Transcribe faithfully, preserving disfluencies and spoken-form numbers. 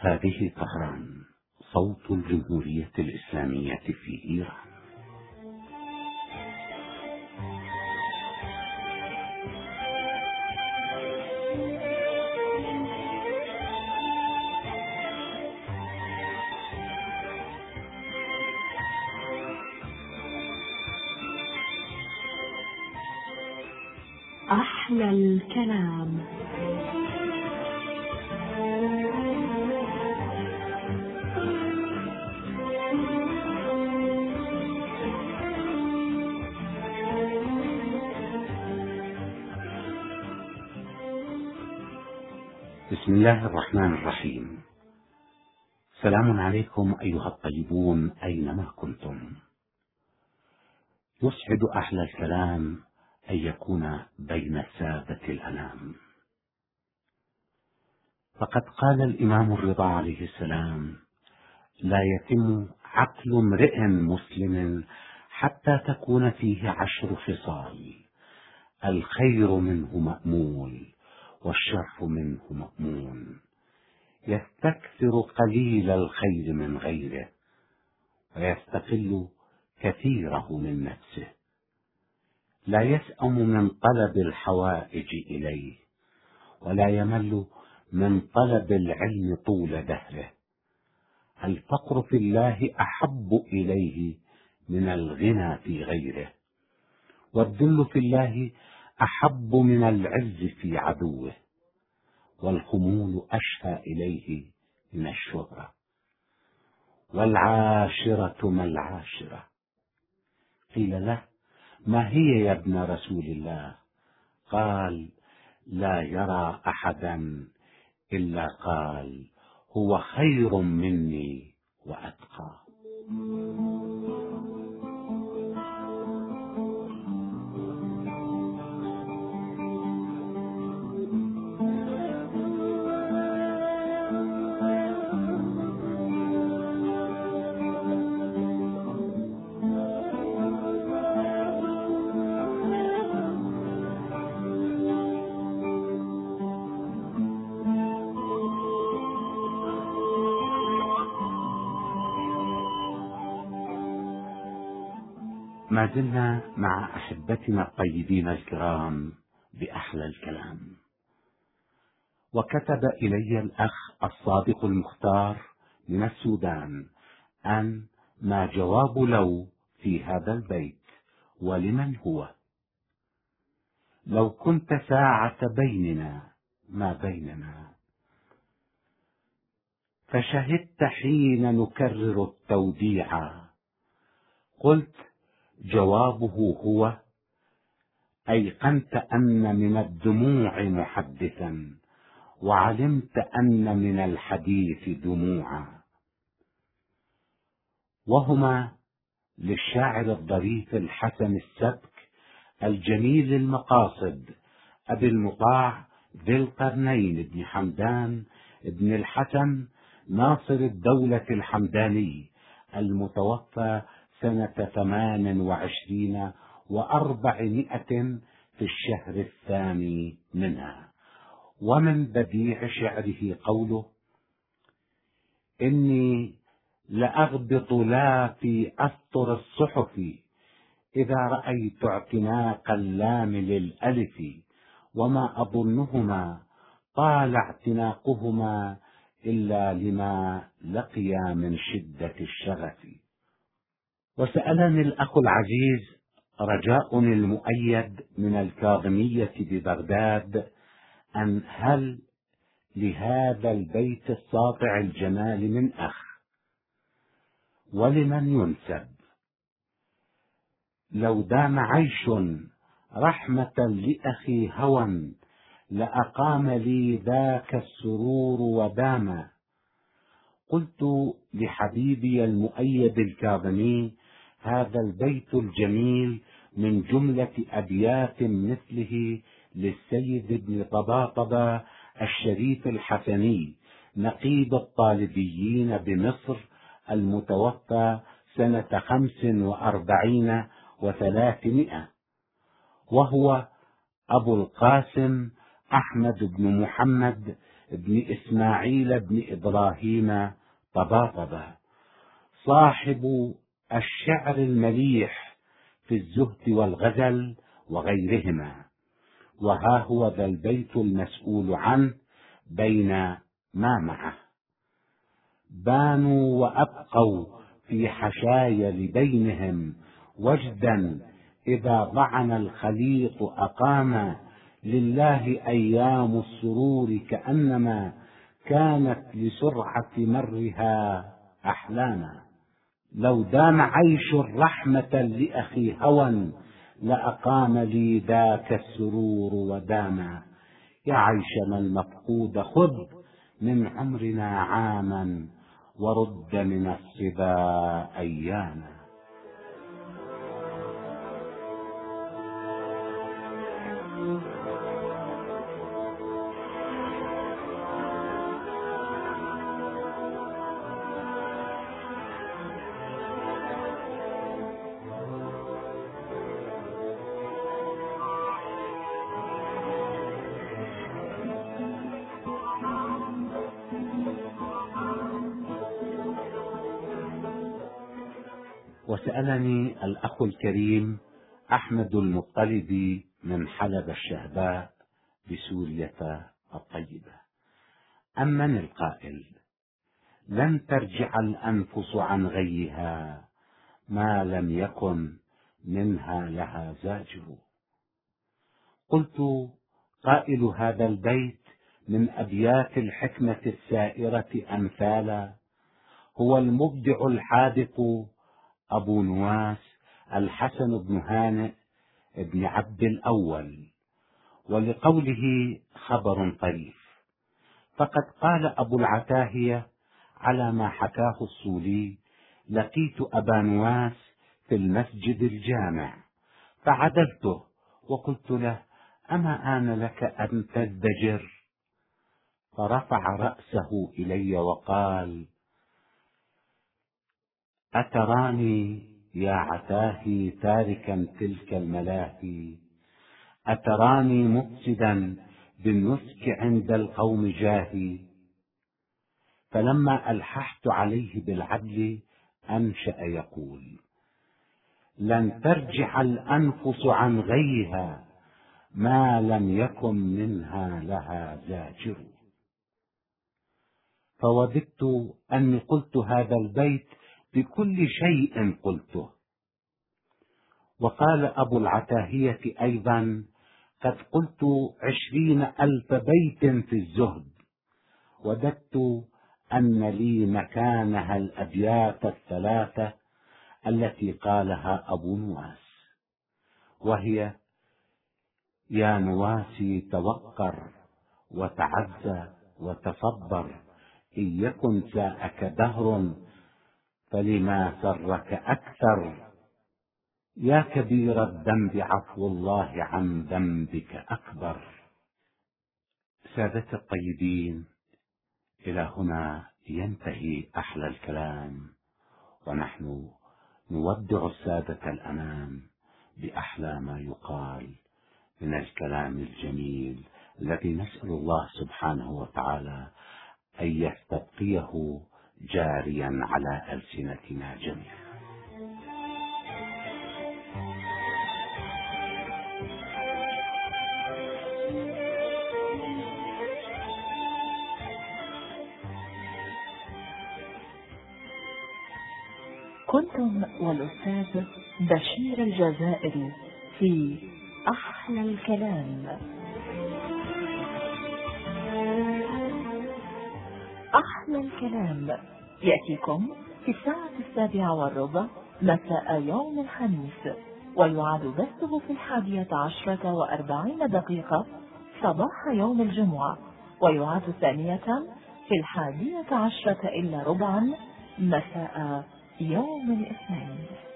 هذه طهران، صوت الجمهورية الإسلامية في إيران. أحلى الكلام. بسم الله الرحمن الرحيم. سلام عليكم أيها الطيبون أينما كنتم. يسعد أحلى الكلام أن يكون بين سادة الأنام. فقد قال الإمام الرضا عليه السلام: لا يتم عقل امرئ مسلم حتى تكون فيه عشر خصال: الخير منه مأمول والشر منه مأمون، يستكثر قليل الخير من غيره ويستقل كثيره من نفسه، لا يسأم من طلب الحوائج إليه ولا يمل من طلب العلم طول دهره. الفقر في الله أحب إليه من الغنى في غيره، والذل في الله أحب من العز في عدوه، والخمول أشهى إليه من الشهرة، والعاشرة ما العاشرة. قيل له: ما هي يا ابن رسول الله؟ قال: لا يرى أحدا إلا قال هو خير مني وأتقى. ما زلنا مع أحبتنا الطيبين الكرام بأحلى الكلام. وكتب إلي الأخ الصادق المختار من السودان أن ما جواب لو في هذا البيت ولمن هو؟ لو كنت ساعة بيننا ما بيننا، فشهدت حين نكرر التوديع، قلت جوابه هو: أيقنت أن من الدموع محدثا، وعلمت أن من الحديث دموعا. وهما للشاعر الظريف الحسن السبك الجميل المقاصد أبي المطاع ذي القرنين بن حمدان بن الحسن ناصر الدولة الحمداني المتوفى سنة ثمان وعشرين وأربعمائة في الشهر الثاني منها. ومن بديع شعره قوله: إني لأغبط لا في أسطر الصحف إذا رأيت اعتناق اللام للألف، وما أظنهما طال اعتناقهما إلا لما لقيا من شدة الشغف. وسألني الأخ العزيز رجاء المؤيد من الكاظمية ببغداد أن هل لهذا البيت الساطع الجمال من أخ، ولمن ينسب؟ لو دام عيش رحمة لأخي هوى، لأقام لي ذاك السرور وداما. قلت لحبيبي المؤيد الكاظمي: هذا البيت الجميل من جملة أبيات مثله للسيد ابن طباطبة الشريف الحسني نقيب الطالبيين بمصر المتوفى سنة خمس وأربعين وثلاثمائة، وهو أبو القاسم أحمد بن محمد بن إسماعيل بن إبراهيم طباطبة، صاحب الشعر المليح في الزهد والغزل وغيرهما. وها هو ذا البيت المسؤول عنه بين ما معه: بانوا وأبقوا في حشايا لبينهم وجدا، إذا ضعن الخليط أقام، لله أيام السرور كأنما كانت لسرعة مرها أحلاما. لو دام عيش رحمة لأخي هوى، لأقام لي ذاك السرور وداما. يا عيشنا المفقود خذ من عمرنا عاما، ورد من الصبا أياما. وسألني الأخ الكريم أحمد المطلبي من حلب الشهباء بسورية الطيبة: أمن القائل لن ترجع الأنفس عن غيها، ما لم يكن منها لها زاجر؟ قلت: قائل هذا البيت من أبيات الحكمة السائرة أمثالا هو المبدع الحاذق أبو نواس الحسن بن هانئ بن عبد الأول. ولقوله خبر طريف، فقد قال أبو العتاهية على ما حكاه الصولي: لقيت أبا نواس في المسجد الجامع فعدلته وقلت له: أما آن لك أن تزدجر؟ فرفع رأسه إلي وقال: أتراني يا عتاهي تاركا تلك الملاهي؟ أتراني مفسدا بالنسك عند القوم جاهي؟ فلما ألححت عليه بالعدل أنشأ يقول: لن ترجع الأنفس عن غيها، ما لم يكن منها لها زاجر. فوددت أني قلت هذا البيت بكل شيء قلته. وقال أبو العتاهية أيضا: قد قلت عشرين ألف بيت في الزهد، وددت أن لي مكانها الأبيات الثلاثة التي قالها أبو نواس، وهي: يا نواسي توقر وتعزى وتصبر، إن يكن ساءك دهر فلما سرك أكثر، يا كبير الذنب عفو الله عن ذنبك أكبر. سادة الطيبين، إلى هنا ينتهي أحلى الكلام، ونحن نودع السادة الأنام بأحلى ما يقال من الكلام الجميل الذي نسأل الله سبحانه وتعالى أن يستبقيه جاريا على ألسنتنا جميعا. كنتم والأستاذ بشير الجزائري في أحلى الكلام. أحلى الكلام يأتيكم في الساعة السابعة والربع مساء يوم الخميس، ويعاد بثه في الحادية عشرة وأربعين دقيقة صباح يوم الجمعة، ويعاد ثانية في الحادية عشرة إلا ربعا مساء يوم الاثنين.